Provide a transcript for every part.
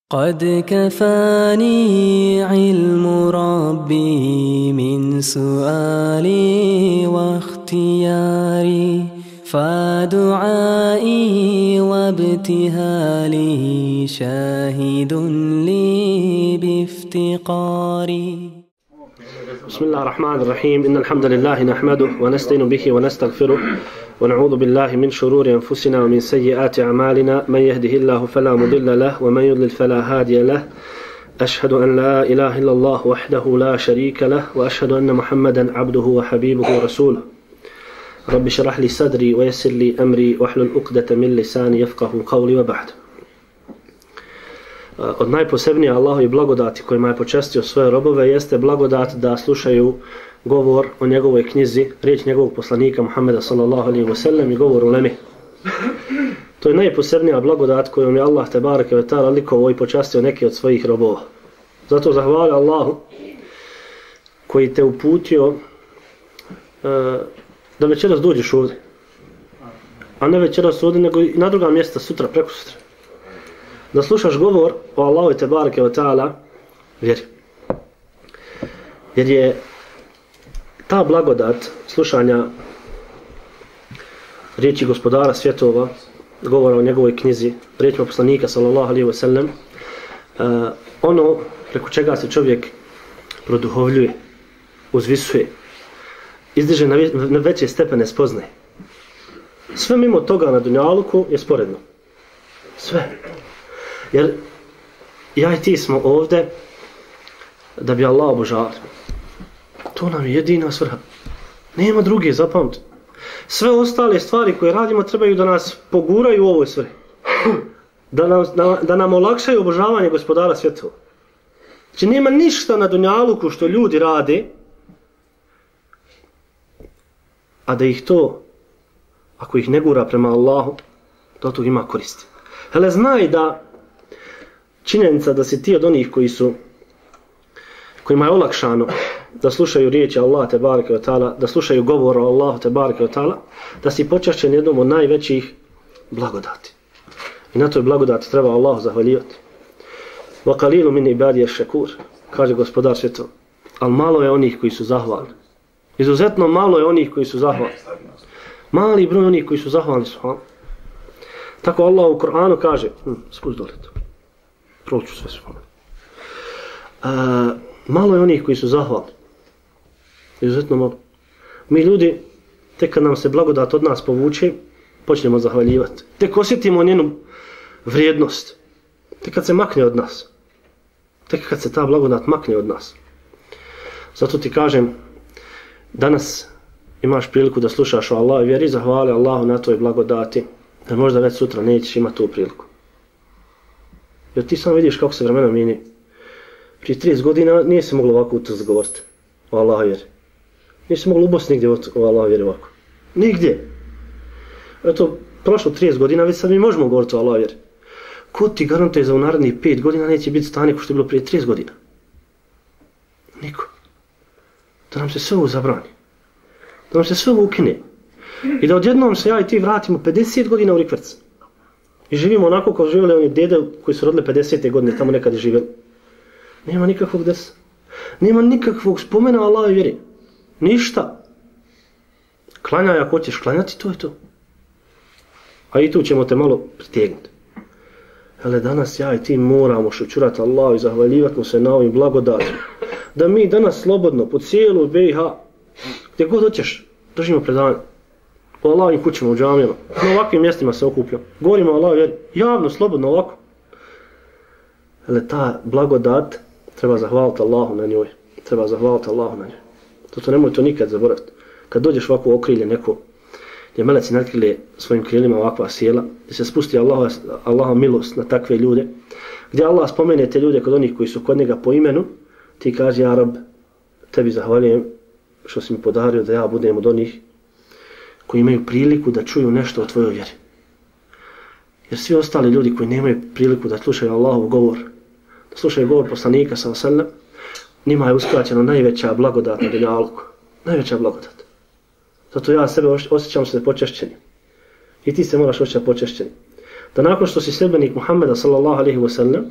قد كفاني علم ربي من سؤالي واختياري فدعائي وابتهالي شاهد لي بافتقاري. بسم الله الرحمن الرحيم. إن الحمد لله نحمده ونستعين به ونستغفره ونعوذ بالله من شرور أنفسنا ومن سيئات أعمالنا من يهده الله فلا مضل له ومن يضلل فلا هادي له. أشهد أن لا إله إلا الله وحده لا شريك له وأشهد أن محمدا عبده وحبيبه ورسوله. رب اشرح لي صدري ويسر لي أمري واحلل عقدة من لساني يفقهوا قولي وبعد. Od najposebnije Allahovi blagodati kojima je počastio svoje robove jeste blagodat da slušaju govor o njegovoj knjizi, riječ njegovog poslanika Muhammeda sallallahu alejhi ve sellem i govor uleme. To je najposebnija blagodat kojom je Allah tebareke ve taala likovao i počastio neki od svojih robova. Zato zahvali Allahu koji te uputio da večeras dođeš ovdje. A ne večeras ovdje, nego i na druga mjesta sutra, prekosutra. Da slušaš govor o Allahu tebareke ve taala vjeri. Jer je ta blagodat slušanja riječi gospodara svjetova, govora o njegovoj knjizi, riječima poslanika sallallahu alejhi ve sellem, ono preko čega se čovjek produhovljuje, uzvisuje, izdiže na veće stepene spoznaje. Sve mimo toga na dunjaluku je sporedno. Sve. Jer ja i ti smo ovdje da bi Allah obožavali. To nam je jedina svrha. Nema druge, zapamti. Sve ostale stvari koje radimo trebaju da nas poguraju u ovoj svrhi. Da nam olakšaju obožavanje gospodara svjetova. Znači nema ništa na dunjaluku što ljudi rade, a da ih to, ako ih ne gura prema Allahu, da od toga ima koristi. Hele, znaj da činjenica da si ti od onih kojima je olakšano da slušaju riječi Allah tebareke ve taala, da slušaju govor o Allahu tebareke ve taala, da si počašćen jednom od najvećih blagodati. I na toj blagodati treba Allahu zahvaljivati. Wa qalilu min ibadiy ash-shakur, kaže gospodar svjetova. Al malo je onih koji su zahvalni. Izuzetno malo je onih koji su zahvalni. Mali broj onih koji su zahvalni su. Tako Allah u Kur'anu kaže, spusti dole to. Proću sve su. Malo je onih koji su zahvalni. Izuzetno malo. Mi ljudi, tek kad nam se blagodat od nas povuče, počnemo zahvaljivati. Tek osjetimo njenu vrijednost. Tek kad se makne od nas. Tek kad se ta blagodat makne od nas. Zato ti kažem, danas imaš priliku da slušaš o Allahu vjeri, zahvali Allahu na toj blagodati, jer možda već sutra nećeš imati tu priliku. Jer ti sam vidiš kako se vremena mijenjaju. Prije 30 godina nije se moglo ovako utvrst govoriti o Allahu vjeri. Nije se moglo u Bosni nigdje o Allahu vjeri ovako. Nigdje. Eto, prošlo 30 godina, već sad mi možemo govoriti o Allahu vjeri. Ko ti garantuje za u narednih 5 godina neće biti stanje ko što je bilo prije 30 godina? Niko. Da nam se sve ovo zabrani. Da nam se sve ovo ukine. I da odjednom se ja i ti vratimo 50 godina u rikverc. I živimo onako kao živjeli oni dede koji su rodili 50. godine, tamo nekad je živjeli. Nema nikakvog desa. Nema nikakvog spomena Allahove vjeri. Ništa. Klanjaj ako hoćeš klanjati, to je to. A i tu ćemo te malo pritegnuti. Hele, danas ja i ti moramo šučurati Allahu i zahvaljivati mu se na ovim blagodatima. Da mi danas slobodno po cijelu BiH, gdje god hoćeš, držimo predanje. U Allahovim kućima, u džamijama, na ovakvim mjestima se okupljamo. Govorimo o Allahu vjeri, javno, slobodno, ovako. Hele, ta blagodat treba zahvaliti Allahu na njoj. Treba zahvaliti Allahu na njoj. Zato nemoj to nikad zaboraviti. Kad dođeš ovako u okrilje neko, gdje meleci natkrile svojim krilima ovakva sjela, gdje se spusti Allahova milost na takve ljude, gdje Allah spomene te ljude kod onih koji su kod njega po imenu, ti kaže, ja Rab, tebi zahvaljujem što si mi podario da ja budem od onih koji imaju priliku da čuju nešto o tvojoj vjeri. Jer svi ostali ljudi koji nemaju priliku da slušaju Allahov govor, da slušaju govor poslanika sallallahu alejhi ve sellem, njima je uskraćeno najveća blagodat na dunjaluku. Najveća blagodat. Zato ja sebe osjećam se počašćenim. I ti se moraš osjećati počašćenim. Da nakon što si sljedbenik Muhammeda sallallahu alejhi ve sellem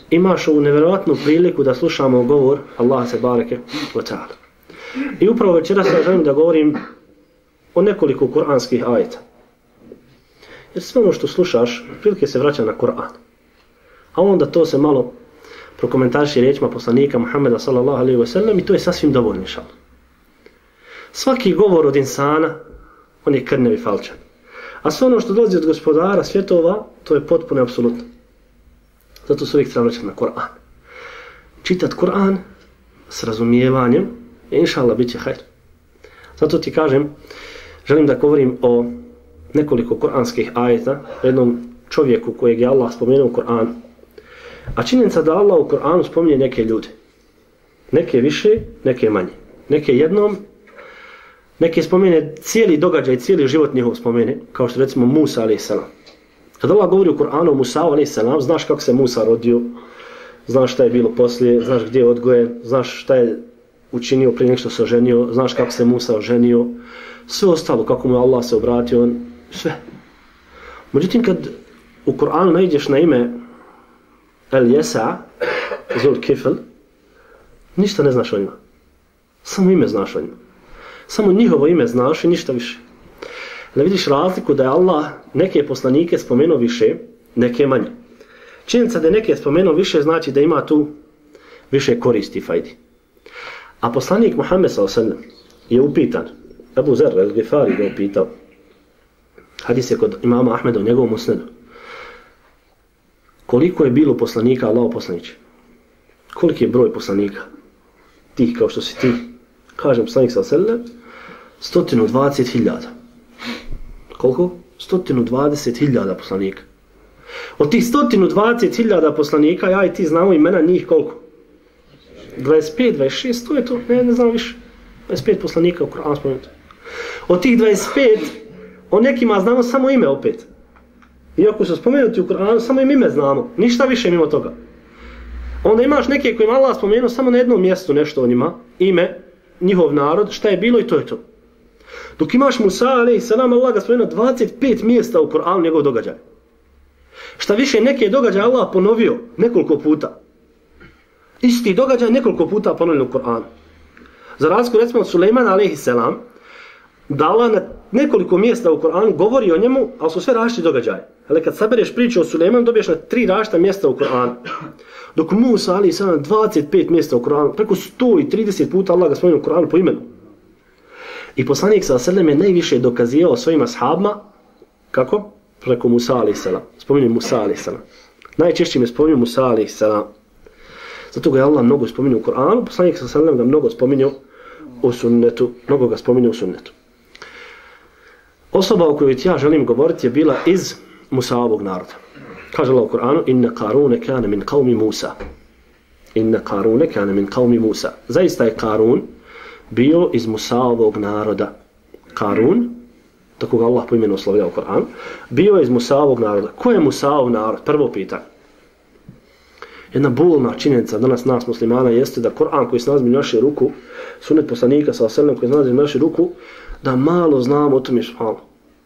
imaš ovu nevjerojatnu priliku da slušamo govor Allaha se bareke wa ta'ala. I upravo večeras ja želim da govorim o nekoliko kuranskih ajeta. Jer sve ono što slušaš, prilike se vraća na Kur'an. A onda to se malo prokomentariše riječima poslanika Muhammeda sallallahu alaihi wa sallam i to je sasvim dovoljno, inšallah. Svaki govor od insana, on je krnjev i falčan. A sve ono što dolazi od gospodara svjetova, to je potpuno apsolutno. Zato se uvijek treba vraćati na Kur'an. Čitat Kur'an s razumijevanjem, inšallah, bit će hajr. Zato ti kažem, želim da govorim o nekoliko kuranskih ajeta, jednom čovjeku kojeg je Allah spomenuo u Kur'anu. A činjenica da Allah u Kur'anu spominje neke ljude. Neke više, neke manje. Neke jednom, neke spomene cijeli događaj, cijeli život njihov spomene, kao što recimo Musa a.s. Kad Allah govori u Kur'anu o Musa a.s., znaš kako se Musa rodio, znaš šta je bilo poslije, znaš gdje je odgojen, znaš šta je učinio prije nego što se oženio, znaš kako se Musa oženio, sve ostalo, kako mu je Allah se obratio, sve. Međutim, kad u Kur'anu najdeš na ime El-Jesa, Zul-Kifl, ništa ne znaš o njima. Samo ime znaš o njima. Samo njihovo ime znaš i ništa više. Ne vidiš razliku da je Allah neke poslanike spomenuo više, neke manje. Činjenica da je neke spomenuo više znači da ima tu više koristi i fajdi. A poslanik Muhammed s.a.v. je upitan, Abu Zer el-Gifari ga je upitao, hadis je kod imama Ahmeda u njegovom musnedu, koliko je bilo poslanika Allaho poslaniće? Koliki je broj poslanika? Tih kao što si ti. Kažem poslanik s.a.v. 120.000. Koliko? 120.000 poslanika. Od tih 120.000 poslanika, ja i ti znamo imena njih koliko? 25, 26, to je to, ne znam više. 25 poslanika u Kur'anu spomenuto. Od tih 25, o nekima znamo samo ime opet. Iako su spomenuti u Kur'anu, samo im ime znamo. Ništa više mimo toga. Onda imaš neke kojima Allah spomenuo samo na jednom mjestu nešto o njima, ime, njihov narod, šta je bilo i to je to. Dok imaš Musa a.s. Allah ga spomenuo 25 mjesta u Kur'anu njegov događaj. Šta više, neke događaje Allah ponovio nekoliko puta. Isti događaj nekoliko puta ponovio u Kur'anu. Za razliku recimo od Sulejmana a.s. da Allah na nekoliko mjesta u Kur'anu govori o njemu, ali su sve različiti događaje. Ali kad sabereš priču o Sulejmanu, dobiješ na 3 različita mjesta u Kur'anu. Dok Musa a.s. 25 mjesta u Kur'anu, preko 130 puta Allah ga spomenuo u Kur'anu po imenu. I poslanik s.a.v. je najviše dokazivao svojim ashabima, kako? Preko Musa a.s. Spominje Musa a.s. Najčešće me spominje Musa a.s. Zato ga je Allah mnogo spominio u Kur'anu, poslanik s.a.v. ga mnogo spominio u sunnetu, mnogo ga spominio u sunnetu. Osoba o kojoj ja želim govoriti je bila iz Musaovog naroda. Kaže Allah u Kur'anu, inna Karune kane min qavmi Musa. Inna Karune kane min qavmi Musa. Zaista je Karun bio iz Musaovog naroda. Karun, tako ga Allah po imenu oslovlja u Kur'anu, bio je iz Musaovog naroda. Ko je Musaov narod? Prvo pitanje. Jedna bolna činjenica danas nas muslimana jeste da Kur'an koji se nalazi u našoj ruku, sunnet poslanika s.a.v. koji se nalazi u našoj ruku, da malo znamo o tome malo.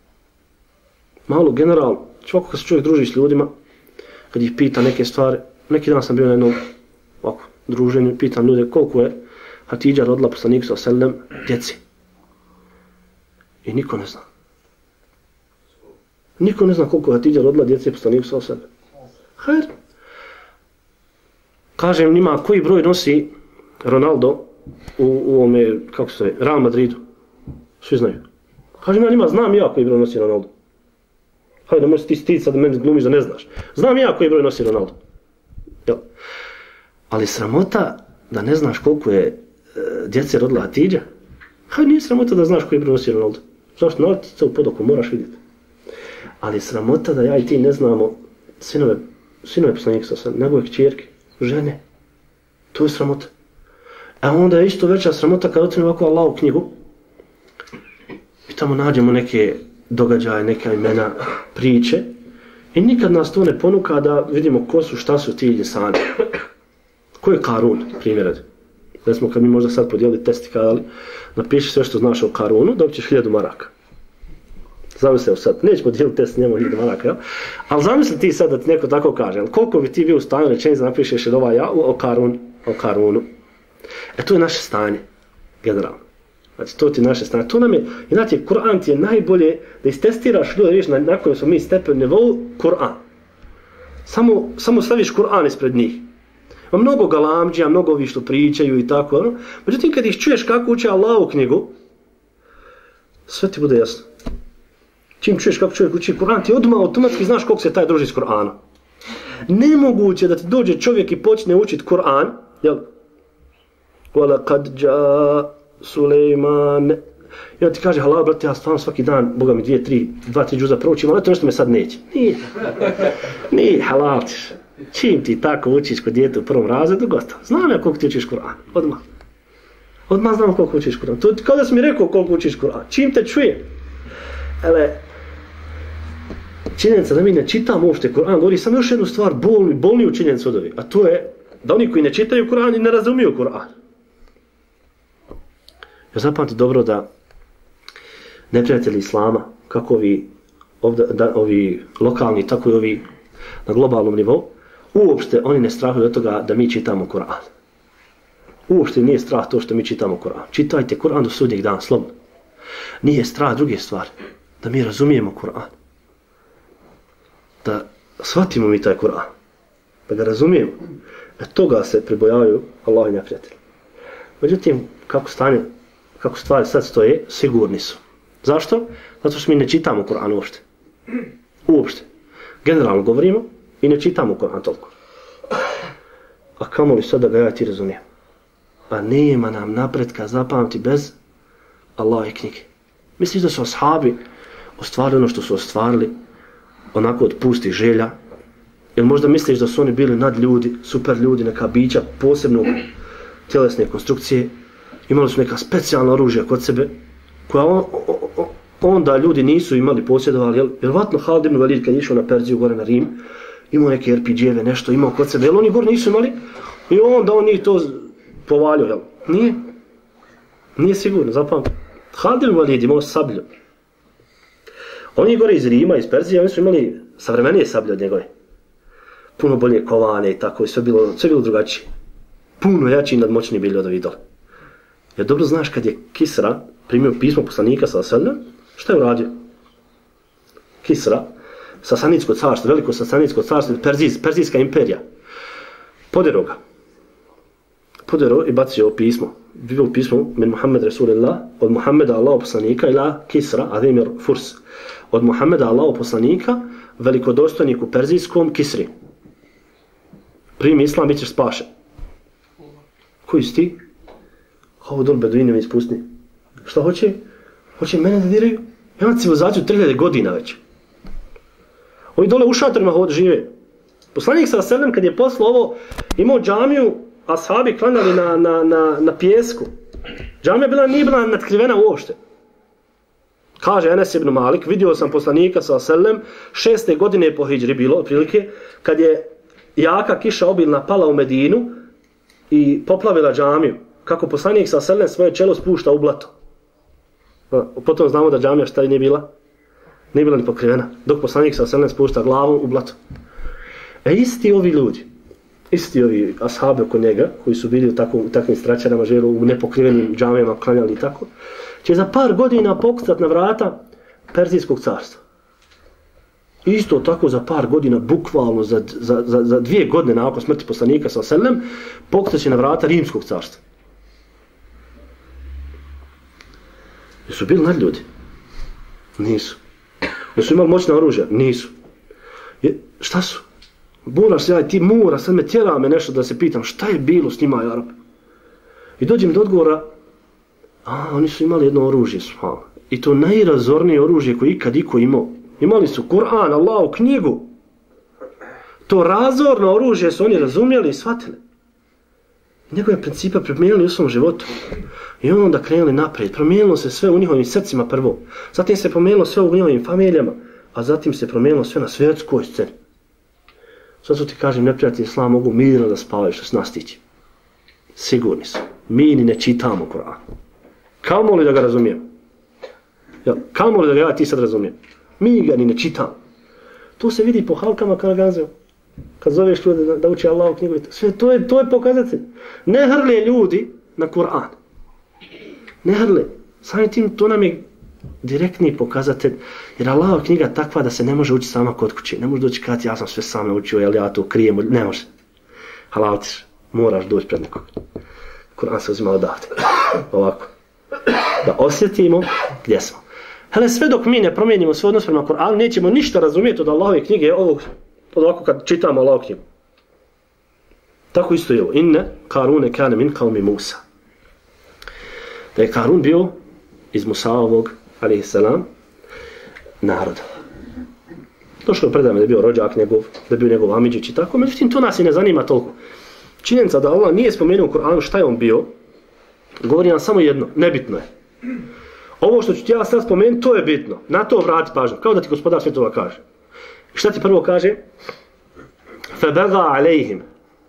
Malo generalno, svako kad se čovjek druži s ljudima, kad ih pita neke stvari, neki dan sam bio na jednom ovako, druženju, pitam ljude koliko je Hatidža rodila poslaniku s.a.v. djeci. I niko ne zna. Niko ne zna koliko je Hatidža rodila djeci poslaniku s.a.v. Hajde. Kažem njima koji broj nosi Ronaldo u ovome, kako se zove, Real Madridu. Svi znaju. Kažem ja njima, znam ja koji broj nosi Ronaldo. Hajde, možeš ti sad meni glumiš da ne znaš. Znam ja koji broj nosi Ronaldo. Jel? Ali sramota da ne znaš koliko je djece rodila Hatidža. Hajde, nije sramota da znaš koji broj nosi Ronaldo. Zašto? Naleti se u podoku, moraš vidjeti. Ali sramota da ja i ti ne znamo sinove poslanika s.a.v. njegove kćerke, žene. To je sramota. A onda je isto veća sramota kad otvorimo ovako Allahovu knjigu i tamo nađemo neke događaje, neka imena, priče i nikad nas to ne ponuka da vidimo ko su, šta su ti insani. Ko je Karun, primjer? Recimo kad mi možda sad podijeli test i kadali, napiši sve što znaš o Karunu, dobit ćeš 1000 maraka. Zamislio sad, nećemo dijeliti test njemu 1000 maraka, jel? Ali zamisli ti sad da ti neko tako kaže, jel? Koliko bi ti bio u stanju rečenicu napišeš od ovaj ja o Karunu. To je naše stanje, generalno. Znači, to ti je naše stanje. To nam je, i znači, Kur'an ti je najbolje da istestiraš ljude, vidiš na kojem smo mi stepen nivou, Kur'an. Samo staviš Kur'an ispred njih. Ima mnogo galamđija, mnogo ovi što pričaju i tako, ono. Međutim, kad ih čuješ kako uče Allahovu knjigu, sve ti bude jasno. Čim čuješ kako čovjek uči Kur'an, ti odmah automatski znaš koliko se taj druži s Kur'anom. Nemoguće da ti dođe čovjek i počne učiti Kur'an, jel? وَلَقَدْ جَاءَ Sulejman. I on ti kaže, halal, brate, ja stvarno svaki dan, Boga mi 2-3 džuza proučim, ali to nešto me sad neće. Nije halal ćeš. Čim ti tako učiš kod djete u prvom razredu, gotovo. Znam ja koliko ti učiš Kur'an, odmah. Odmah znam koliko učiš Kur'an. To kao da si mi rekao koliko učiš Kur'an. Čim te čuje. Ale, činjenica da mi ne čitamo uopšte Kur'an, govori samo još jednu stvar, bolniju činjenicu od ovi. A to je da oni koji ne čitaju Kur'an i ne razumiju Kur'an. Ja zapamti dobro da neprijatelji Islama, kako ovi lokalni, tako i ovi na globalnom nivou, uopšte oni ne strahuju od toga da mi čitamo Kur'an. Uopšte nije strah to što mi čitamo Kur'an. Čitajte Kur'an do sudnjeg dana, slobodno. Nije strah druge stvari. Da mi razumijemo Kur'an. Da shvatimo mi taj Kur'an. Da ga razumijemo. Toga se pribojavaju Allahovi neprijatelji. Međutim, kako stvari sad stoje, sigurni su. Zašto? Zato što mi ne čitamo Kur'an uopšte. Uopšte. Generalno govorimo i ne čitamo Kur'an toliko. A kamo li sad da ga ja ti razumijem? A nema nam napretka, zapamti, bez Allahove knjige. Misliš da su ashabi ostvarili ono što su ostvarili onako od pustih želja? Ili možda misliš da su oni bili nadljudi, super ljudi, neka bića posebno tjelesne konstrukcije, imali su neka specijalna oružja kod sebe, koja onda ljudi nisu imali, posjedovali, vjerovatno Halid ibn Walid kad je išao na Perziju gore na Rim, imao neke RPG-eve, nešto imao kod sebe, jel oni gore nisu imali i onda on njih to povalio, jel? Nije sigurno, zapamti. Halid ibn Walid imao sablju. Oni gore iz Rima, iz Perzije, oni su imali savremenije sablje od njegove. Puno bolje kovane i tako, i sve bilo drugačije. Puno jači i nadmoćniji bili od ovih dole. Jer dobro znaš kad je Kisra primio pismo poslanika s.a.v. šta je uradio? Kisra, Sasanidsko carstvo, veliko Sasanidsko carstvo, Perzijska imperija. Poderao ga. Poderao i bacio ovo pismo. Bilo pismo min Muhammed Rasulillah, od Muhammeda Allahov poslanika ila Kisra, Ademir Furs. Od Muhammeda Allahov poslanika, velikodostojniku perzijskom Kisri. Primi islam, bit ćeš spašen. Koji si ti? Ovo dole beduine mi ispustni. Šta hoće? Hoće mene da diraju? Ja imam civilizaciju 3000 godina već. Ovi dole u šatorima žive. Poslanik s.a.v. kad je poslao ovo, imao džamiju, ashabi klanjali na pijesku. Džamija nije bila natkrivena uopšte. Kaže Enes ibn Malik, vidio sam poslanika s.a.v. 6. godine po hidžri bilo, otprilike, kad je jaka kiša obilna pala u Medinu i poplavila džamiju. Kako poslanik s.a.v. svoje čelo spušta u blato. Potom znamo da džamija šta nije bila? Nije bila ni pokrivena. Dok poslanik s.a.v. spušta glavu u blato. Isti ovi ljudi, isti ovi ashabi oko njega, koji su bili u takvim straćarama, živjeli u nepokrivenim džamijama, klanjali i tako, će za par godina pokucat na vrata Perzijskog carstva. Isto tako za par godina, bukvalno za 2 godine nakon smrti poslanika s.a.v. pokucat će na vrata Rimskog carstva. Jesu bili nadljudi? Nisu. Jesu imali moćna oružja? Nisu. Šta su? Moraš se, ti mora, sad me tjera me nešto da se pitam šta je bilo s njima, Arab? I dođem do odgovora, oni su imali jedno oružje, i to najrazornije oružje koje ikad iko imao. Imali su Kur'an, Allahu knjigu. To razorno oružje su oni razumjeli i shvatili. Njegove principe promijenili u svom životu. I onda krenuli naprijed. Promijenilo se sve u njihovim srcima prvo. Zatim se promijenilo sve u njihovim familijama. A zatim se promijenilo sve na svjetskoj sceni. Zato ti kažem, neprijatelji Islama mogu mirno da spavaju što se nastići. Sigurni su. Mi ni ne čitamo Kur'an. Kao li da ga razumijemo? Kamo li da ga ti sad razumijem? Mi ga ni ne čitam. To se vidi po halkama Karagazeo. Kad zoveš ljude da uči Allahu knjigu, sve to je pokazatelj. Ne hrle ljudi na Kur'an. Ne hrle. Samim tim to nam je direktni pokazatelj. Jer Allahova knjiga je takva da se ne može učiti sama kod kuće. Ne može doći kad ja sam sve sam naučio, jel ja to krijem. Ne može. Halaltiš. Moraš doći pred nekog. Kur'an se uzima odavde. Ovako. Da osjetimo gdje smo. Hele, sve dok mi ne promijenimo svoj odnos prema Kur'anu, nećemo ništa razumjeti od Allahove knjige, ovako kad čitamo Allahovu knjigu. Tako isto je ovo. Inne Karune kane min kaumi Musa. Da je Karun bio iz Musaovog, alaihissalam, naroda. Došlo je predajme da je bio rođak njegov, da je bio njegov amidžić i tako, međutim to nas i ne zanima toliko. Činjenica da Allah nije spomenuo u Kur'anu šta je on bio, govori nam samo jedno, nebitno je. Ovo što ću ti ja sad spomenuti, to je bitno. Na to vrati pažnju, kao da ti Gospodar svjetova kaže. Šta ti prvo kaže? فَبَغَا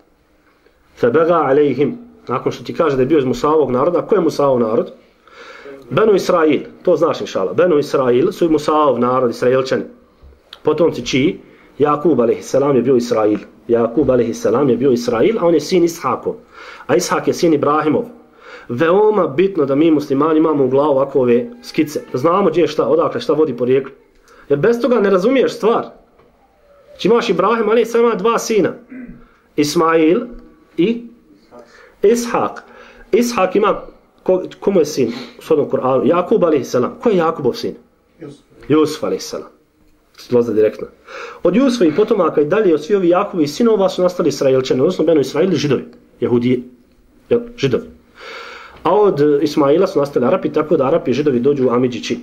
عَلَيْهِمْ. Nakon što ti kaže da je bio iz Musaovog naroda, ko je Musaov narod? Benu Israil, to znaš inšala. Benu Israil su i Musaov narod, Israilčani. Potomci čiji? Jakub a.s. je bio Israil. Jakub a.s. je bio Israil, a on je sin Ishakov. A Ishak je sin Ibrahimov. Veoma bitno da mi muslimani imamo u glavu ovakve skice. Da znamo gdje je šta, odakle šta vodi porijeklo. Jer bez toga ne razumiješ stvar. Či imaš Ibrahim, ali sam ima dva sina. Ismail i Ishak. Ishak ima, komu je sin u svodnom Kur'anu? Jakub a.s. Ko je Jakubov sin? Jusuf a.s. Zloza direktno. Od Jusufa i potomaka i dalje od svi ovi Jakubovi sinova su nastali Israilčani, odnosno Benu Israili Židovi. Jehudije. Židovi. A od Ismaila su nastali Arapi, tako da Arapi i Židovi dođu u Amidžići.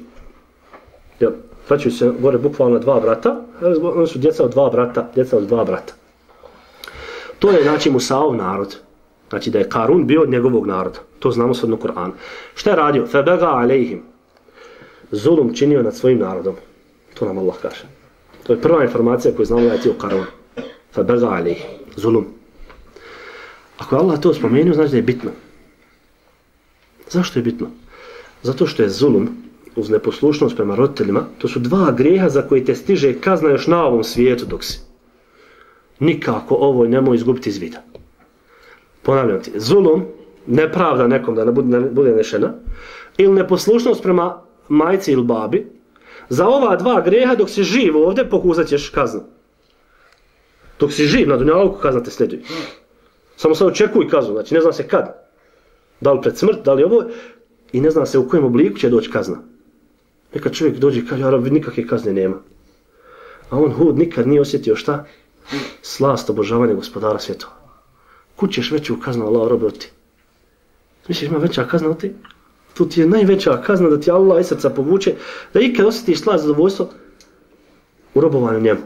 Vraćaju se gore bukvalno dva brata, oni su djeca od dva brata. To je znači Musaov narod. Znači da je Karun bio od njegovog naroda. To znamo shodno Kur'anu. Šta je radio? فَبَغَا عَلَيْهِمْ. Zulum činio nad svojim narodom. To nam Allah kaže. To je prva informacija koju znamo ajeti o Karun. فَبَغَا عَلَيْهِمْ. Zulum. Ako je Allah to spomenuo, znači da je bitno. Zašto je bitno? Zato što je zulum uz neposlušnost prema roditeljima, to su dva grijeha za koji te stiže kazna još na ovom svijetu dok si. Nikako ovo nemoj izgubiti iz vida. Ponavljam ti, zulum, nepravda nekom da ne bude nešena, ili neposlušnost prema majci ili babi, za ova dva grijeha dok si živ ovdje pokusat ćeš kaznu. Dok si živ na dunjaluku kazna te sljeduje. Samo sad očekuj kaznu, znači ne zna se kad. Da li pred smrt, da li ovo, i ne zna se u kojem obliku će doći kazna. Nekad čovjek dođe i kaže, ja nikakve kazne nema. A on Hud nikad nije osjetio šta? Slast obožavanja Gospodara svjetova. Kud ćeš veću kaznu Allah robe od ti? Misliš ima veća kazna od ti? Tu ti je najveća kazna da ti Allah iz srca povuče, da ikad osjetiš slast zadovoljstvo u robovanju njemu.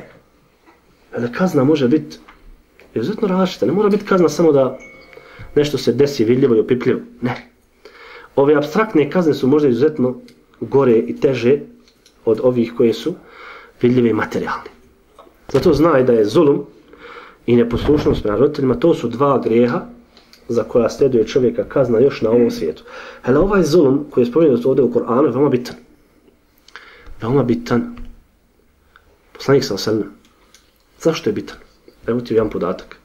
Ali kazna može biti izuzetno različita. Ne mora biti kazna samo da nešto se desi vidljivo i opipljivo. Ne. Ove apstraktne kazne su možda izuzetno gore i teže od ovih koje su vidljive i materijalne. Zato znaj da je zulum i neposlušnost prema roditeljima, to su dva grijeha za koja sljeduje čovjeka kazna još na ovom svijetu. Hele, ovaj zulum koji je spomenut ovdje u Koranu je veoma bitan. Veoma bitan. Poslanik s.a.v. Zašto je bitan? Evo ti jedan podatak.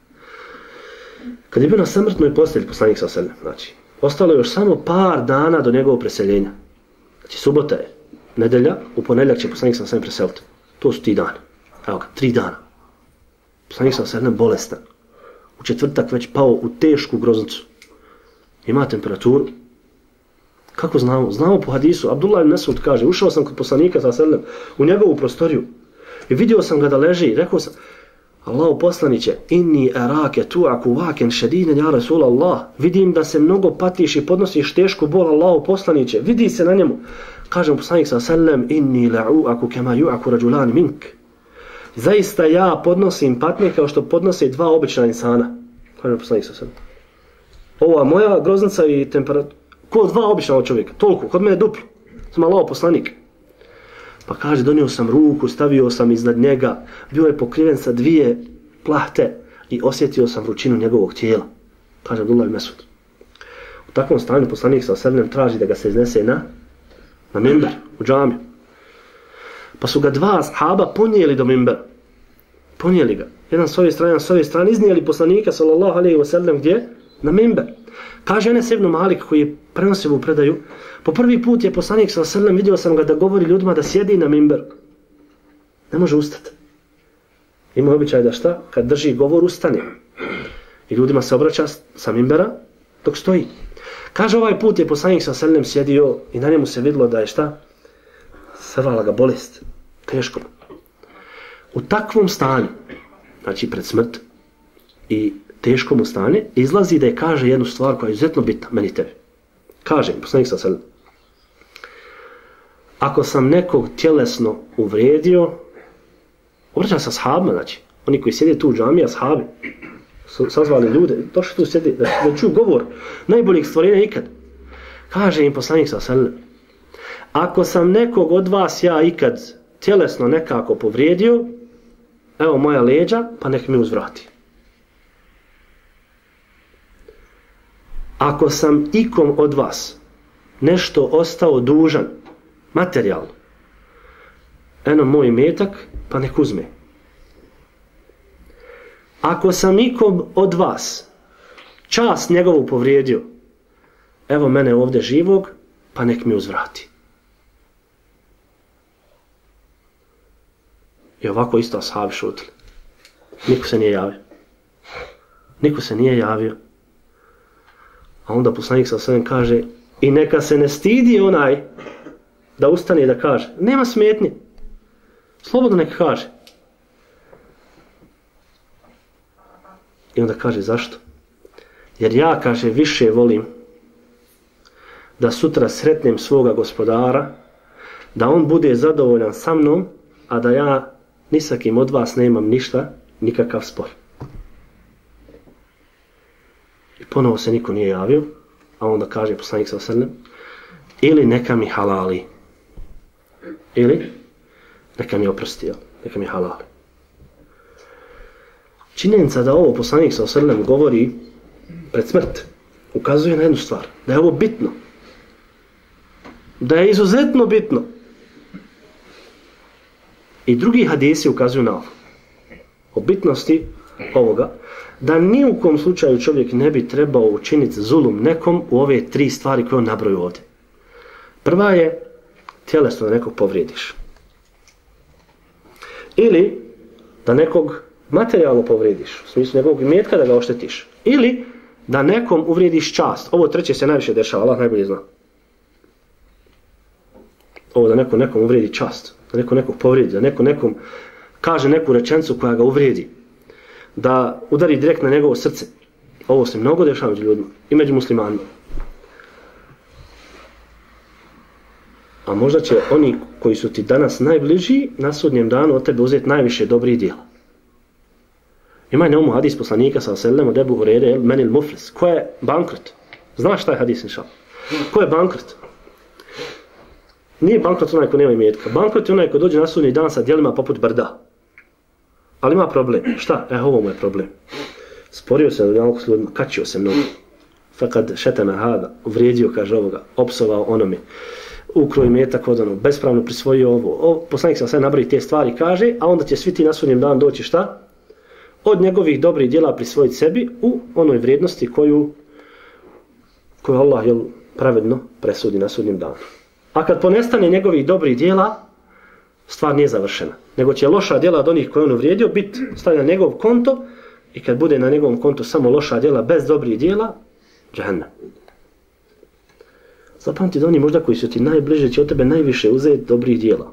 Kad je bio na samrtnoj postelji poslanik s.a.v. Znači, ostalo je još samo par dana do njegovog preseljenja. Znači, subota je, nedelja, u ponedjeljak će poslanik s.a.v. preseliti. To su ti dani. Evo ga, 3 dana. Poslanik s.a.v. bolestan. U četvrtak već pao u tešku groznicu. Ima temperaturu. Kako znamo? Znamo po hadisu. Abdullah ibn Mesud kaže, ušao sam kod poslanika s.a.v. u njegovu prostoriju i vidio sam ga da leži i rekao sam, Allahu poslaniće, inni arake tu'aku vaken šedinen ja Rasulallah, vidim da se mnogo patiš i podnosiš tešku bol, Allahu poslaniće, vidi se na njemu. Kažem poslanik s.a.v. inni la'u'aku kema ju'aku rađulani mink. Zaista ja podnosim patnje kao što podnose dva obična insana. Kažem poslanik s.a.v. Ova moja groznica i temperatura, ko dva obična čovjeka, toliko, kod mene duplo, sam Allahu poslanik. Pa kaže, donio sam ruku, stavio sam iznad njega, bio je pokriven sa 2 plahte i osjetio sam vrućinu njegovog tijela. Kaže Abdullah ibn Mesud. U takvom stanju poslanik s.a.v. traži da ga se iznese na mimber, u džamiju. Pa su ga dva ashaba ponijeli do mimbera. Ponijeli ga. Jedan s ove strane, jedan s ove strane, iznijeli poslanika sallallahu alejhi ve sellem gdje? Na mimber. Kaže Enes ibn Malik koji je prenosio u predaju, po prvi put je poslanik sallallahu alejhi ve sellem, vidio sam ga da govori ljudima da sjedi na mimberu. Ne može ustati. Ima običaj da šta? Kad drži govor ustane. I ljudima se obraća sa mimbera dok stoji. Kaže ovaj put je poslanik sallallahu alejhi ve sellem sjedio i na njemu se vidjelo da je šta? Srvala ga bolest. Teško. U takvom stanju, znači pred smrt i teškom stane, izlazi da je kaže jednu stvar koja je izuzetno bitna meni tebi. Kaže poslanik sallallahu alejhi ve sellem: ako sam nekog tjelesno uvrijedio, obraća se ashabima, znači oni koji sjede tu u džamiji, ashabi, sazvali ljude, došli tu sjedi, da čuju govor najboljih stvorenja ikad. Kaže im poslanik sallallahu alejhi ve sellem: ako sam nekog od vas ja ikad tjelesno nekako povrijedio, evo moja leđa, pa nek mi uzvrati. Ako sam ikom od vas nešto ostao dužan, materijalno, eno moj metak, pa nek uzme. Ako sam ikom od vas čast njegovu povrijedio, evo mene ovdje živog, pa nek mi uzvrati. I ovako isto ashabi šutili. Niko se nije javio. Niko se nije javio. A onda poslanik sallallahu alejhi ve sellem kaže: i neka se ne stidi onaj da ustane i da kaže. Nema smetnje. Slobodno neka kaže. I onda kaže zašto? Jer ja, kaže, više volim da sutra sretnem svoga gospodara, da on bude zadovoljan sa mnom, a da ja ni sa kim od vas nemam ništa, nikakav spor. I ponovo se niko nije javio, a onda kaže poslanik sallallahu alejhi ve sellem: ili neka mi halali, ili neka mi oprosti, neka mi halali. Činjenica da ovo poslanik sallallahu alejhi ve sellem govori pred smrt ukazuje na jednu stvar, da je ovo bitno, da je izuzetno bitno. I drugi hadisi ukazuju na ovo, o bitnosti ovoga, da ni u kom slučaju čovjek ne bi trebao učiniti zulum nekom u ove tri stvari koje on nabroju ovdje. Prva je tjelesno da nekog povrijediš. Ili da nekog materijalno povrijediš, u smislu njegovog imetka da ga oštetiš. Ili da nekom uvrijediš čast. Ovo treće se najviše dešava, Allah najbolje zna. Ovo da neko nekom uvrijedi čast, da neko nekog povrijedi, da neko nekom kaže neku rečenicu koja ga uvrijedi, da udari direkt na njegovo srce. Ovo se mnogo dešava među ljudima i među muslimanima. A možda će oni koji su ti danas najbliži na sudnjem danu od tebe uzeti najviše dobrih djela. Ima na umu hadis poslanika sallallahu alejhi ve sellem od Ebu Hurajre, menil muflis. Ko je bankrot? Znaš šta je hadis inša? Ko je bankrot? Nije bankrot onaj ko nema imetka. Bankrot je onaj ko dođe na sudnji dan sa djelima poput brda. Ali ima problem. Šta? Ovo mu je problem. Sporio se na dunjaluku s ljudima, kačio se mnogo. Fakad šetana hada, uvrijedio, kaže ovoga, opsovao onome, ukro imetak od onog, bespravno prisvojio ovo. Poslanik sam sve nabravi te stvari, kaže, a onda će svi ti na sudnjem dan doći šta? Od njegovih dobrih djela prisvojiti sebi u onoj vrijednosti koju Allah pravedno presudi na sudnjem danu. A kad ponestane njegovih dobrih djela, stvar nije završena. Nego će loša djela od onih koje on uvrijedio biti stavljena na njegov konto i kad bude na njegovom kontu samo loša djela bez dobrih djela, džahennem. Zapamti da oni možda koji su ti najbliže će od tebe najviše uzeti dobrih djela.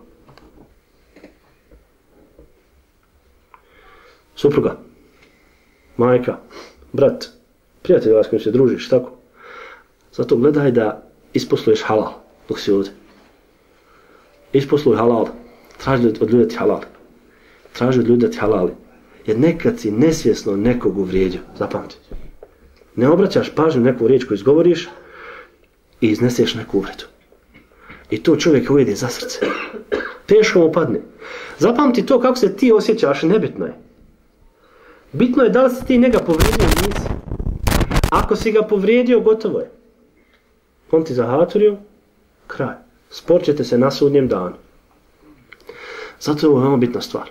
Supruga, majka, brat, prijatelj vas kojim se družiš, tako? Zato gledaj da isposluješ halal dok si ovdje. Isposluj halal. Traži od ljudi ti halal. Traži od ljudi ti halali. Jer nekad si nesvjesno nekog uvrijedio. Zapamti. Ne obraćaš pažnju neku riječ koju izgovoriš i izneseš neku uvredu. I to čovjek uvijedi za srce. Teško mu padne. Zapamti to kako se ti osjećaš, nebitno je. Bitno je da li si ti njega povrijedio ili nisi. Ako si ga povrijedio, gotovo je. On ti zahaturio, kraj. Spor ćete se na sudnjem danu. Zato je ovo veoma bitna stvar.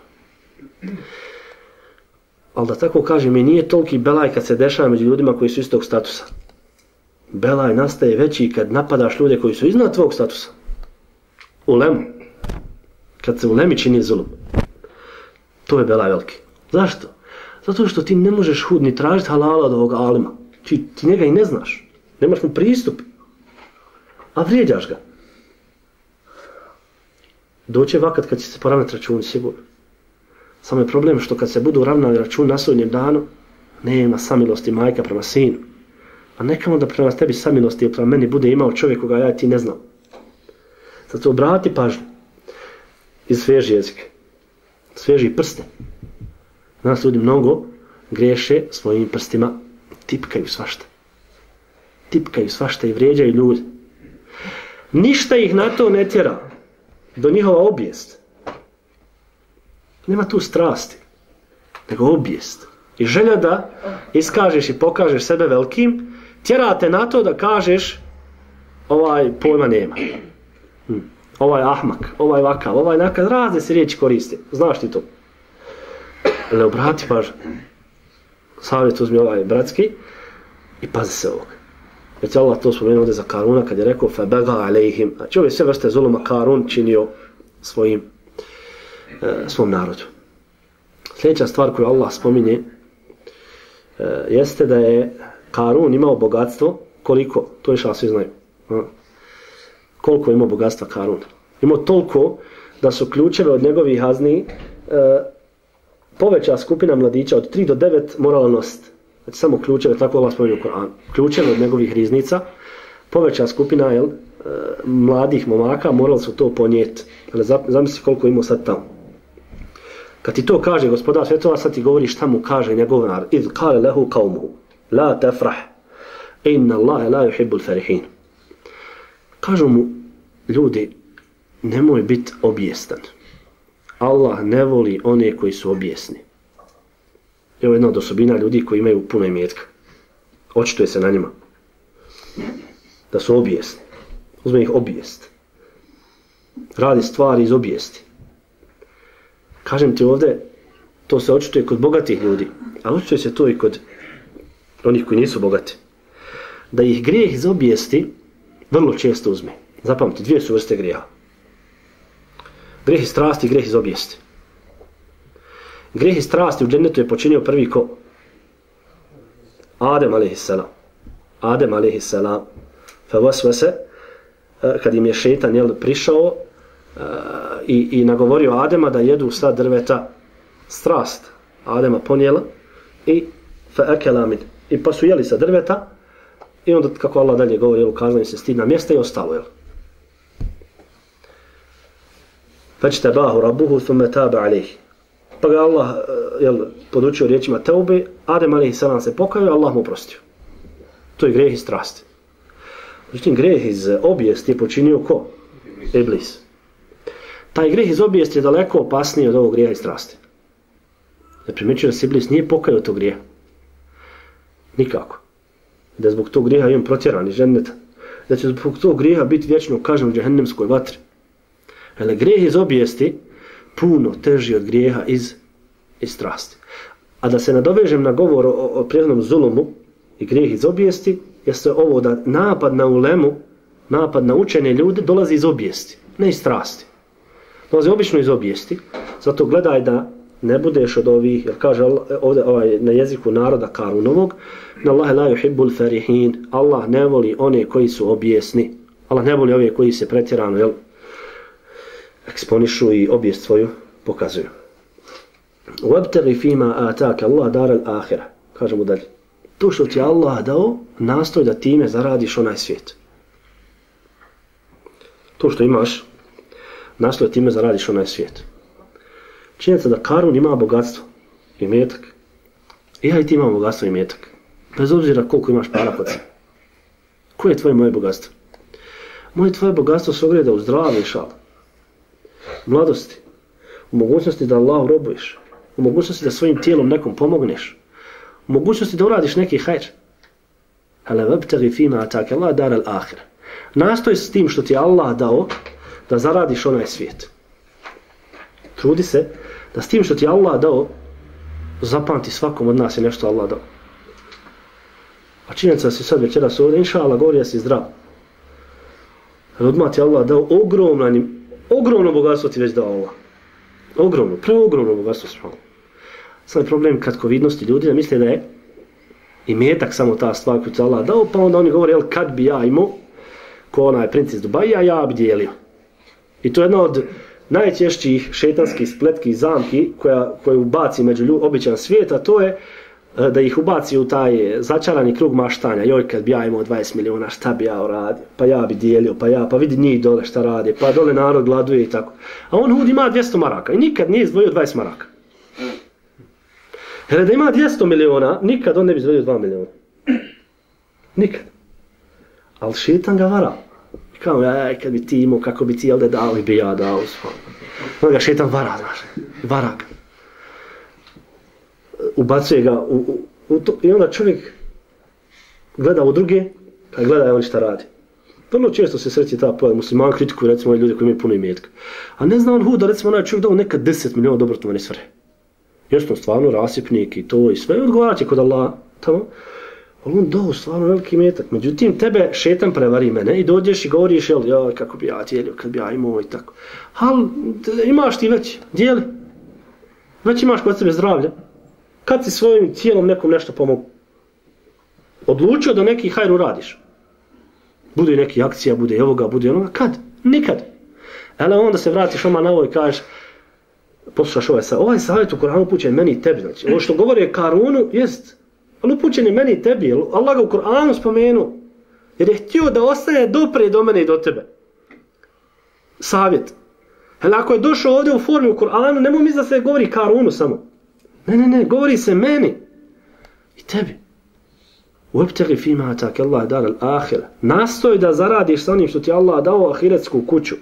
Ali da tako kažem, i nije toliki belaj kad se dešava među ljudima koji su istog statusa. Belaj nastaje veći kad napadaš ljude koji su iznad tvog statusa. Ulemu. Kad se ulemi čini zulum. To je belaj veliki. Zašto? Zato što ti ne možeš hud ni tražiti halala od ovog alima. Ti njega i ne znaš. Nemaš mu pristup. A vrijeđaš ga. Doće vakat kad će se poravnati računi, sigurno. Samo je problem što kad se budu ravnali račun na sudnjem danu, nema samilosti majka prema sinu. A nekamo da prema tebi samilosti prema meni bude imao čovjek koga ja i ti ne znam. Zato obrati pažnju. Iz svježi jezike. Svježi prste. Nas ljudi mnogo griješe svojim prstima. Tipkaju svašta. Tipkaju svašta i vrijeđaju ljudi. Ništa ih na to ne tjera. Do njihova obijest. Nema tu strasti. Nego obijest. I želja da iskažeš i pokažeš sebe velikim, tjerate na to da kažeš ovaj pojma nema. Ovaj ahmak, ovaj vakav, ovaj nakad, razne se riječi koriste. Znaš ti to? Ne obrati pažnju. Savjet uzmi ovaj bratski i pazi se ovog. Jer će Allah to spomenuo ovdje za Karuna kad je rekao فَبَغَا عَلَيْهِمْ. Znači ove sve vrste zuluma Karun činio svom narodu. Sljedeća stvar koju Allah spominje jeste da je Karun imao bogatstvo. Koliko? To je svi znaju. Koliko je imao bogatstva Karun? Imao toliko da su ključeve od njegovih hazni poveća skupina mladića od 3 do 9 morala nositi. Znači samo ključeve, tako Allah spominje u Koranu. Ključeve od njegovih riznica, poveća skupina mladih momaka morali su to ponijeti. Zamisli koliko imao sad tamo. Kad ti to kaže gospodar svjetova, sad ti govori šta mu kaže njegov narod. Idh kale lehu kaumuhu, la tefrah, inna Allahe la yuhibbul farihin. Kažu mu ljudi, nemoj biti obijestan. Allah ne voli one koji su obijesni. Evo jedna od osobina ljudi koji imaju puno imetka. Očituje se na njima. Da su obijesni. Uzme ih obijest. Radi stvari iz obijesti. Kažem ti ovdje, to se očituje kod bogatih ljudi. A očituje se to i kod onih koji nisu bogati. Da ih grijeh iz obijesti vrlo često uzme. Zapamti, 2 su vrste grijeha. Grijeh iz strasti i grijeh iz obijesti. Grijeh iz strasti u džennetu je počinio prvi ko? Adem a.s. Adem a.s. Favasvase, kad im je šeitan prišao i nagovorio Adema da jedu sva drveta strast. Adema ponijela i faakela min. I pa su jeli sa drveta i onda kako Allah dalje govori, ukazano im se stidna mjesta i ostalo. Fajtabahu rabbuhu thumma taba alayhi. Pa ga Allah podučio riječima teube, Adem a.s. se pokajao, Allah mu oprostio. To je grijeh iz strasti. Međutim, grijeh iz obijesti je počinio ko? Iblis. Taj grijeh iz obijesti je daleko opasniji od ovog grijeha iz strasti. Da primjećuje da se Iblis nije pokajao tog grijeha. Nikako. Da zbog tog grijeha imam protjeran iz dženneta. Da će zbog tog grijeha biti vječno kažen u džehennemskoj vatri. Ali grijeh iz obijesti puno teži od grijeha iz strasti. A da se nadovežem na govor o prijednom zulumu i grijeh iz obijesti, jeste ovo da napad na ulemu, napad na učene ljude dolazi iz obijesti, ne iz strasti. Dolazi obično iz obijesti, zato gledaj da ne budeš od ovih, jer kaže ovdje na jeziku naroda Karunovog, Allahe la yuhibbul farihin, Allah ne voli one koji su obijesni. Allah ne voli ove koji se pretjerano eksponišu i obijest svoju pokazuju. وَابْتَغِ فِيمَا آتَاكَ اللَّهُ دَارَ الْآخِرَةِ. Kažemo dalje. To što ti Allah dao, nastoj da time zaradiš onaj svijet. To što imaš, nastoj da time zaradiš onaj svijet. Činjenica da Karun ima bogatstvo i metak. I ja i ti imamo bogatstvo i metak. Bez obzira koliko imaš para kod sebe. Koje je tvoje moje bogatstvo? Moje tvoje bogatstvo se ogleda u zdravlju i šalu. U mladosti. U mogućnosti da Allahu robuješ. U mogućnosti da svojim tijelom nekom pomogneš. U mogućnosti da uradiš neki hajr. Ale vabtagi fima atake Allah dar al-akhir. Nastoj s tim što ti je Allah dao da zaradiš onaj svijet. Trudi se da s tim što ti je Allah dao, zapamti svakom od nas je nešto Allah dao. A činjenica si sad večeras ovdje, inša Allah, govori da si zdrav. Ali odmah ti je Allah dao ogromno bogatstvo ti već dao Allah. Ogromno, preogromno bogatstvo. Sad je problem kratkovidnosti ljudi da misle da je imetak samo ta stvar koju ti je Allah dao, pa onda oni govore, jel, kad bi ja imao, ko onaj princ Dubaja, ja bi dijelio. I to je jedna od najčešćih šetanskih spletkih zamki koje ubaci među običan svijet, a to je da ih ubaci u taj začarani krug maštanja. Joj, kad bi ja imao 20 miliona, šta bi ja uradio? Pa ja bi dijelio, pa vidi njih dole šta rade, pa dole narod gladuje i tako. A on hud ima 200 maraka i nikad nije izdvojio 20 maraka. Jer da ima 200 miliona, nikad on ne bi izdvojio 2 miliona. Nikad. Ali šetan ga vara. I kao, kad bi ti imao, kako bi ti jel da dao i bi ja dao. Onda ga šetan vara, znaš. Vara ga. Ubacuje ga u to. I onda čovjek gleda u druge, kad gleda on šta radi. Vrlo često se sreći ta pojava. Musliman kritikuju, recimo, ljudi koji imaju puno imetka. A ne zna on huda, recimo, onaj čovjek dao nekad 10 miliona dobrotvorne svrhe. Jer smo stvarno rasipnik i to i sve. Odgovarat će kod Allah tamo. Ali on dao stvarno veliki imetak. Međutim, tebe šetan prevari mene i dođeš i govoriš, jel, kako bi ja dijelio, kad bi ja imao i tako. Ali imaš ti već, dijeli. Već imaš kod sebe zdravlja. Kad si svojim tijelom nekom nešto pomogu? Odlučio da neki hajr uradiš. Bude neki akcija, bude ovoga, bude onoga. Kad? Nikad. Ali onda se vratiš oma na ovo i kažeš, poslušaš ovaj savjet u Kur'anu upućen meni i tebi. Znači, ovo što govori Karunu, jest, ali upućen je meni i tebi. Allah ga u Kur'anu spomenuo. Jer je htio da ostane dopre do mene i do tebe. Savjet. Ali ako je došao ovdje u formi u Kur'anu, nemoj mi da se govori Karunu samo. Ne, govori se meni i tebi. Uebtegi fima atake Allah dar al-ahira. Nastoj da zaradiš sa onim što ti Allah dao ahiretsku kuću.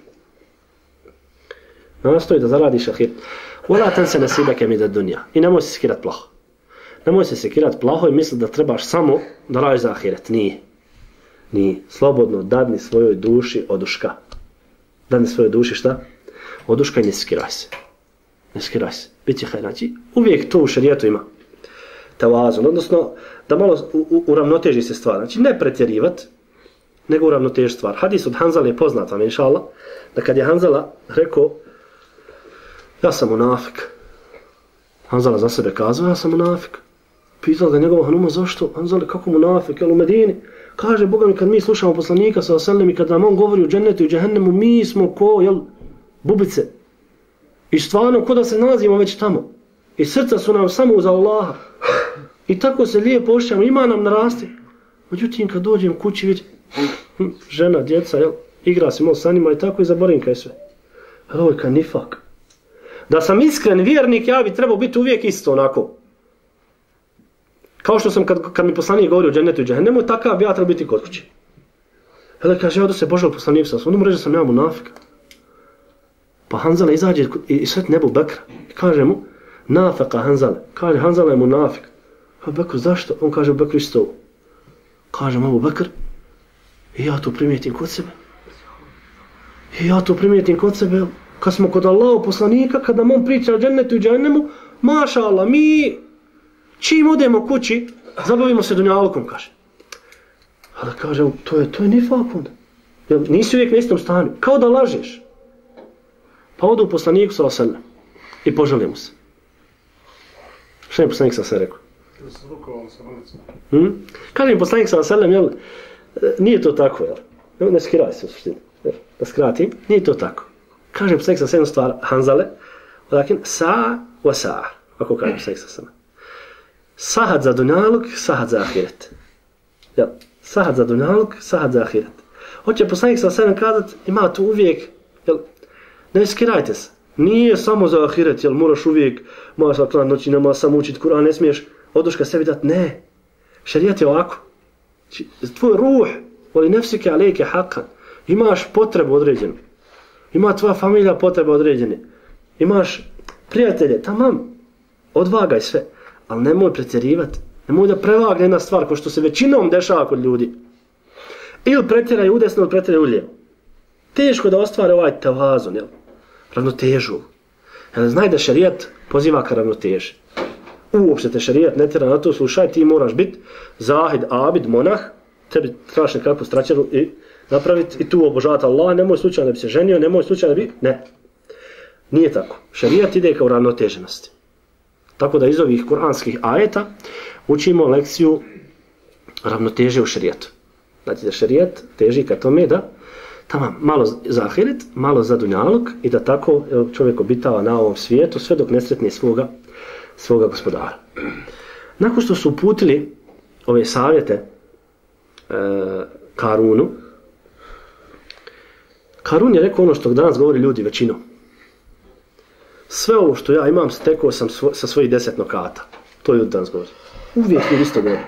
Nastoj da zaradiš ahiret. Wala tansa nasibaka min ad-dunya. I nemoj se sekirat plaho. Nemoj se sekirat plaho i misli da trebaš samo da radiš za ahiret. Nije. Slobodno dadni svojoj duši oduška. Dadni svojoj duši šta? Oduška i ne sekiraj se. Ne sekiraj se. Biće hajr. Znači, uvijek to u šarijetu ima tevazun, odnosno da malo uravnoteži se stvar. Znači, ne pretjerivat, nego uravnoteži stvar. Hadis od Hanzala je poznat vam, inša Allah, da kad je Hanzala rekao, ja sam munafik. Hanzala za sebe kazao, ja sam munafik. Pitao ga njegova Hanuma, zašto? Hanzala, kako munafik? Jel u Medini? Kaže, Boga mi, kad mi slušamo poslanika sa Aselem i kad nam on govori u džennetu i džehennemu, mi smo ko, jel, bubice. I stvarno, ko da se nalazimo već tamo. I srca su nam samo uz Allaha. I tako se lijepo ošćamo, ima nam narasti. Međutim, kad dođem kući, vidim, žena, djeca, jel, igra se malo sa njima i tako i zaborim kaj sve. Ali ovo je kaj nifak. Da sam iskren vjernik, ja bi trebao biti uvijek isto onako. Kao što sam kad mi poslanik govori o džennetu i džehennemu, takav bi ja trebao biti kod kući. Hele, kaže, ja da se Božal poslanik sa onda mu reći da sam ja munafik. Pa Hanzala izađe i sret Ebu Bekra. I kaže mu, nafaka Hanzala. Kaže, Hanzala je munafik. A Bekr, zašto? On kaže, Bekr isto. Kaže mu Ebu Bekr, i ja to primijetim kod sebe. Kad smo kod Allaha poslanika, kad nam on priča o džennetu i džehennemu, maša Allah, mi čim odemo kući, zabavimo se dunjalukom, kaže. Ali kaže, to je nifak onda. Nisi uvijek na istom stanju. Kao da lažeš. Pa odu u poslaniku sa Aselem i požalio mu se. Što je poslanik sa Aselem rekao? Kaže mi poslanik sa Aselem, jel, nije to tako, jel? Ne skiraj se u suštini. Da skratim, nije to tako. Kaže poslanik sa Aselem stvar Hanzale, odakin, sa wa sa. Ako kaže poslanik sa Aselem. Sahat za dunjaluk, sahat za ahiret. Jel? Sahat za dunjaluk, sahat za ahiret. Hoće poslanik sa Aselem kazat, ima tu uvijek, jel, ne skirajte se. Nije samo za ahiret, jel moraš uvijek masa klan noći nama samo učiti Kur'an, ne smiješ oduška sebi dati. Ne. Šarijat je ovako. Tvoj ruh, voli nefsike alejke haqqan. Imaš potrebu određenu. Ima tvoja familija potrebe određene. Imaš prijatelje, tamam. Odvagaj sve. Ali nemoj pretjerivati. Nemoj da prevagne jedna stvar, ko što se većinom dešava kod ljudi. Ili pretjeraju udesno, ili pretjeraju ulijevo. Teško da ostvare ovaj tevazun, jel? Ravnotežu. Jel, znaj da šerijat poziva ka ravnoteži. Uopšte te šerijat ne tjera na to, slušaj, ti moraš biti zahid, abid, monah, tebi trebaš nekakvu straćaru i napraviti i tu obožavati Allah, nemoj slučajno da bi se ženio, nemoj slučajno da bi... Ne. Nije tako. Šerijat ide kao ravnoteženosti. Tako da iz ovih kuranskih ajeta učimo lekciju ravnoteže u šerijatu. Znači da šerijat teži ka tome da tamo malo za ahiret, malo za dunjaluk i da tako čovjek obitava na ovom svijetu sve dok ne sretne svoga gospodara. Nakon što su uputili ove savjete Karunu, Karun je rekao ono što danas govori ljudi većinom. Sve ovo što ja imam stekao sam sa svojih 10 nokata. To ljudi danas govori. Uvijek ljudi isto govori.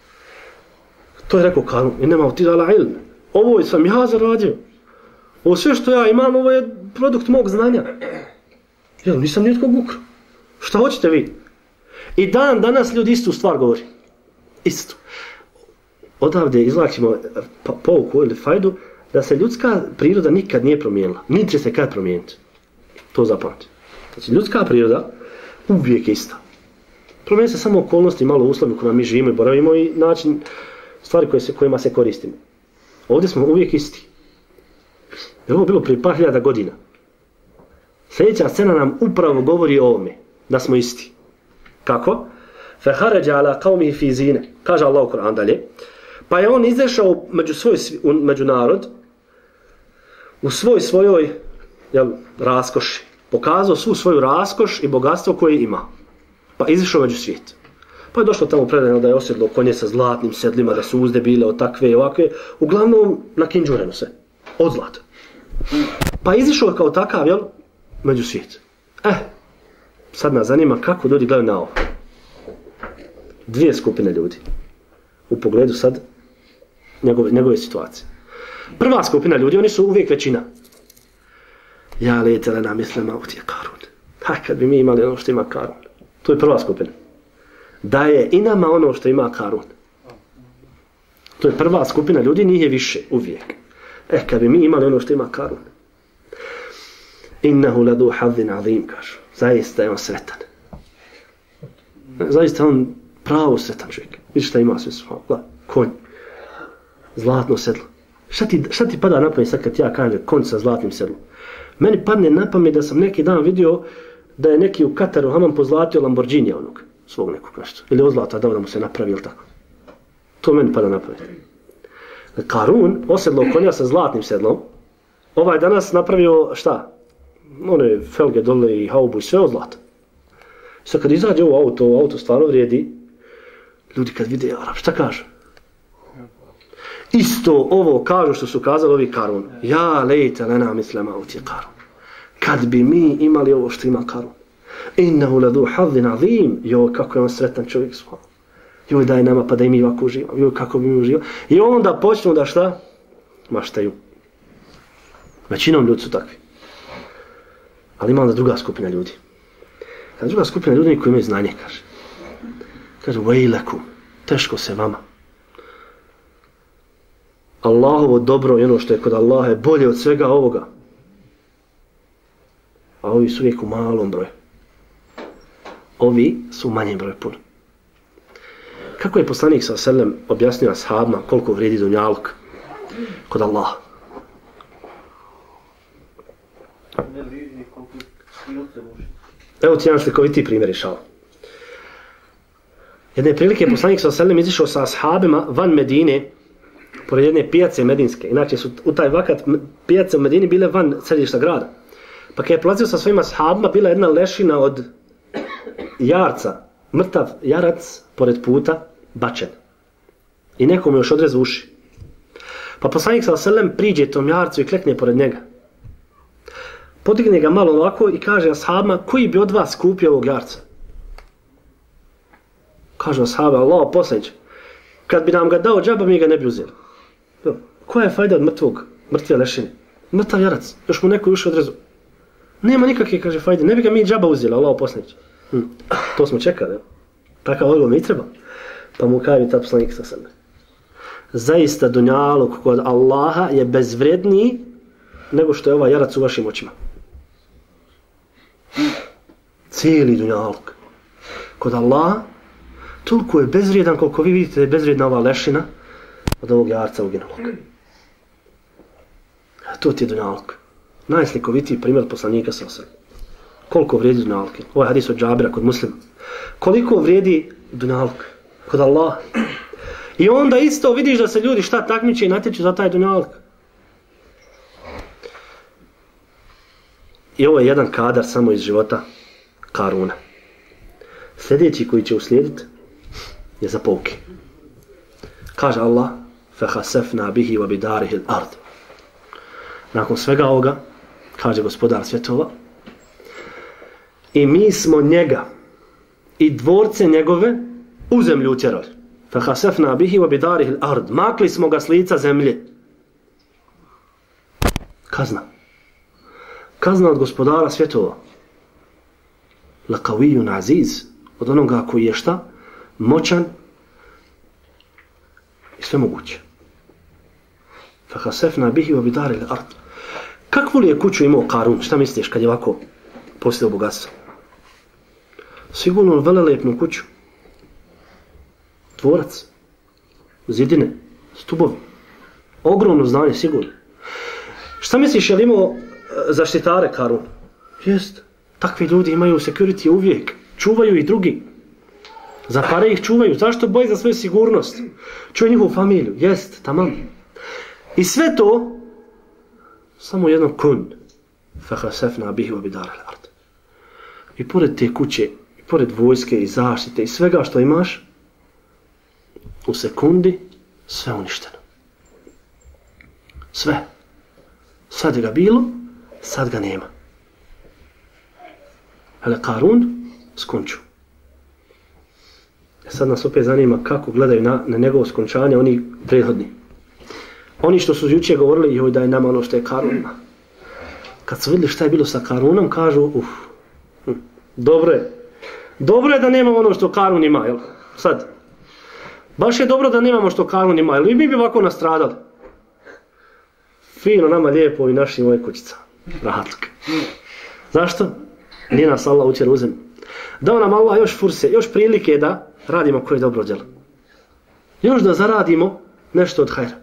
To je rekao Karun. I nema ti dala ilme. Ovo sam ja zaradio. Ovo sve što ja imam, ovo je produkt mog znanja. Jel, nisam nijetko gukro. Šta hoćete vi? I danas ljudi istu stvar govori. Istu. Odavde izvlačimo pouku ili fajdu da se ljudska priroda nikad nije promijenila. Niti će se kad promijeniti. To zapamati. Znači, ljudska priroda uvijek je ista. Promijeni se samo okolnosti, malo uslovi u kojima mi živimo i boravimo i način stvari kojima se koristimo. Ovdje smo uvijek isti. Jer ovo bilo prije par hiljada godina. Sljedeća scena nam upravo govori o ovome, da smo isti. Kako? فَحَرَجَ عَلَى قَوْمِهِ فِي زِينَ. Kaže Allah u Kur'an dalje. Pa je on izašao među narod u svojoj raskoši. Pokazao svu svoju raskoš i bogatstvo koje ima. Pa izišao među svijet. Pa je došlo tamo predano da je osjedlo konje sa zlatnim sedlima, da su uzde bile od takve i ovakve. Uglavnom nakinđureno se. Od zlata. Pa je izišao kao takav, jel? Među svijet. Sad nas zanima kako ljudi gledaju na ovo. Dvije skupine ljudi. U pogledu sad njegove situacije. Prva skupina ljudi, oni su uvijek većina. Ja letele na mislima, ti je Karun. Kad bi mi imali ono što ima Karun. To je prva skupina. Da je i nama ono što ima Karun. To je prva skupina ljudi, njih je više, uvijek. Kad bi mi imali ono što ima Karun. Innehu ladu hadhin azim, kažu. Zaista je on sretan. Zaista je on pravo sretan čovjek. Vidiš šta ima sve svoje. Konj. Zlatno sedlo. Šta ti pada na pamet sad kad ja kažem konj sa zlatnim sedlom? Meni padne na pamet da sam neki dan vidio da je neki u Kataru Haman pozlatio Lamborghini onog svog nekog nešto. Ili od zlata dao da mu se napravi ili tako. To meni pada na pamet. Karun osedlo konja sa zlatnim sedlom. Ovaj danas napravio šta? One felge dole i haubu i sve od zlata. Sad kad izađe ovo auto stvarno vrijedi. Ljudi kad vide Arab, šta kažu? Isto ovo kažu što su kazali ovi Karun. Ja lejte lena mislema uti Karun. Kad bi mi imali ovo što ima Karun. Innehu ladu hadhin azim. Joj, kako je on sretan čovjek svoj. Joj, daj nama pa da i mi ovako uživamo. Joj, kako bi mi uživamo. I onda počnu da šta? Maštaju. Većinom ljudi su takvi. Ali ima onda druga skupina ljudi. Kada druga skupina ljudi koji imaju znanje, kaže. Kaže, vejlekum, teško se vama. Allahovo dobro i ono što je kod Allaha je bolje od svega ovoga. A ovi su uvijek u malom broju. Ovi su u manjem broju puno. Kako je poslanik s.a.v. objasnio ashabima koliko vrijedi dunjaluk kod Allaha? Evo ti jedan slikoviti primjer išao. Jedne prilike poslanik s.a.v. izišao sa ashabima van Medine pored jedne pijace medinske. Inače su u taj vakat pijace u Medini bile van središta grada. Pa kad je prolazio sa svojima ashabima, bila jedna lešina od jarca, mrtav jarac pored puta, bačen. I nekom još odrezu uši. Pa poslanik s.a.v. priđe tom jarcu i klekne pored njega. Podigne ga malo ovako i kaže ashabima, koji bi od vas kupio ovog jarca? Kaže ashaba, Allah poslaniče, kad bi nam ga dao džaba, mi ga ne bi uzeli. Koja je fajda od mrtve lešine? Mrtav jarac, još mu neko uši odrezu. Nema nikakve, kaže, fajde, ne bi ga mi džaba uzeli, Allah poslaniče. To smo čekali, takav odgovor mi treba. Pa mu kaže ta poslanik sa sebe. zaista dunjaluk kod Allaha je bezvredniji nego što je ovaj jarac u vašim očima. Cijeli dunjaluk kod Allaha toliko je bezvrijedan koliko vi vidite da je bezvrijedna ova lešina od ovog jarca uginulog. To ti je dunjaluk. Najslikovitiji primjer poslanika sa osam. Koliko vrijedi dunjaluk? Ovo je hadis od Džabira kod Muslima. Koliko vrijedi dunjaluk kod Allaha? I onda isto vidiš da se ljudi šta takmiče i natječu za taj dunjaluk. I ovo je jedan kadar samo iz života Karuna. Sljedeći koji će uslijediti je za pouke. Kaže Allah: فَحَسَفْنَا بِهِ وَبِدَارِهِ الْأَرْضِ. Nakon svega ovoga, kaže gospodar svjetova, i mi smo njega i dvorce njegove u zemlju utjerali. فَحَسَفْنَا بِهِ وَبِدَارِهِ الْأَرْضِ. Makli smo ga s lica zemlje. Kazna. Kazna od gospodara svjetova. لَقَوِيٌّ عَزِيزٌ. Od onoga koji je šta? Moćan i sve moguće. فَحَسَفْنَا بِهِ وَبِدَارِهِ الْأَرْضِ. Kakvu li je kuću imao Karun? Šta misliš kad je ovako postao bogatstvo? Sigurno velelepnu kuću. Dvorac, zidine, stubovi. Ogromno znanje, sigurno. Šta misliš, je li imao zaštitare Karun? Jest. Takvi ljudi imaju security uvijek. Čuvaju ih drugi. Za pare ih čuvaju. Zašto? Boji za svoju sigurnost. Čuje njihovu familiju. Jest, tamam. I sve to samo jedno kun. فَحَسَفْنَا بِهِ وَبِدَارَ الْأَرْضِ. I pored te kuće, i pored vojske i zaštite i svega što imaš, u sekundi sve uništeno. Sve. Sad ga bilo, sad ga nema. Ali Karun skonču. Sad nas opet zanima kako gledaju na njegovo skončanje oni prethodni. Oni što su jučer govorili, joj daj nama ono što je Karun ima. Kad su vidjeli šta je bilo sa Karunom, kažu, dobro je da nemamo ono što Karun ima, jel? Sad. Baš je dobro da nemamo što Karun ima, jel? I mi bi ovako nastradali. Fino, nama lijepo i našim ove kućica. Rahatluk. Zašto? Nije nas Allah utjera u zemlju. Dao nam Allah još furse, još prilike da radimo koje dobro djelo. Još da zaradimo nešto od hajra.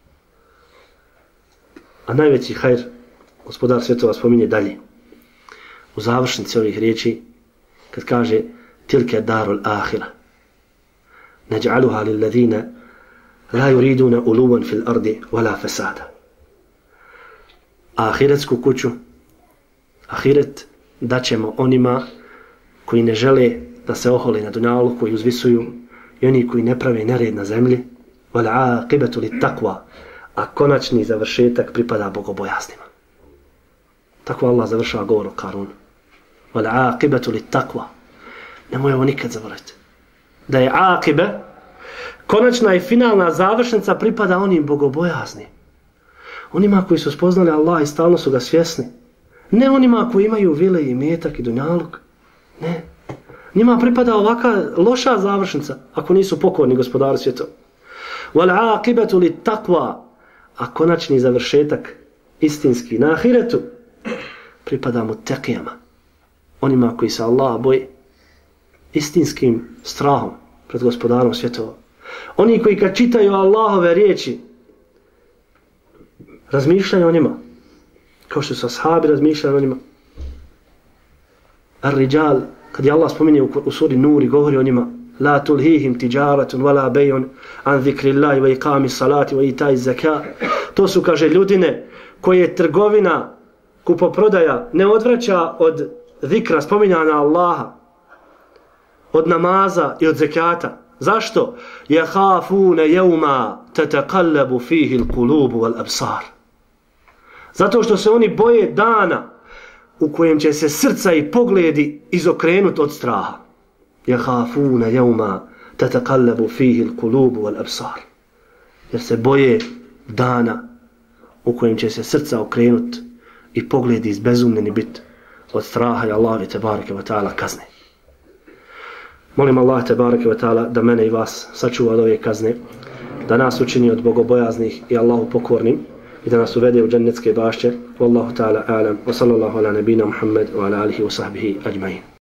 A najveći hajr, gospodar svjetova spominje dalje. U završnici ovih riječi, kad kaže tilke darul ahira. Naj'aluha lilladhina la yuriduna uluwan fil ardi wala fasada. Ahiretsku kuću, ahiret daćemo onima koji ne žele da se ohole na dunjalu, koji uzvisuju, i oni koji ne prave nered na zemlji, wal aqibatu lit taqwa, a konačni završetak pripada bogobojasnima. Tako Allah završava govor o Karunu. Wal aqibatu lit taqwa. Nemoj ovo nikad zaboraviti. Da je aqibe, konačna i finalna završnica pripada onim bogobojasnim. Onima koji su spoznali Allah i stalno su ga svjesni. Ne onima koji imaju vile i metak i dunjaluk. Ne. Njima pripada ovaka loša završnica ako nisu pokorni gospodaru svjetova. Wal aqibatu lit taqwa. A konačni završetak istinski na ahiretu pripada mu tekijama. Onima koji se Allah boje istinskim strahom pred gospodarom svjetova. Oni koji kad čitaju Allahove riječi razmišljaju o njima. Kao što su ashabi razmišljali o njima. Ar-Rijal, kad je Allah spominje u suri Nur i govori o njima, la tulhihim tijaratun wala bay'un an zikrillahi wa iqami salati wa ita'i zakat. To su, kaže, ljudine koje trgovina, kupoprodaja ne odvraća od zikra, spominjana Allaha, od namaza i od zekata. Zašto? Yahafuna yawma tataqallabu fihi al-qulub wal-absar. Zato što se oni boje dana u kojem će se srca i pogledi izokrenuti od straha. Yahafuna yawma tataqallabu fihi al-qulub wal-absar. Jer se boje dana u kojem će se srca okrenuti i pogledi izbezumljeni biti od straha i Allahi tebareke ve ta'ala kazne. Molim Allah tebareke ve ta'ala da mene i vas sačuva od ove kazne, da nas učini od bogobojaznih i Allahu pokornim i da nas uvede u džennetske bašće. Wallahu ta'ala a'lam wa sallallahu ala nabina Muhammad wa ala alihi wa sahbihi ajma'in.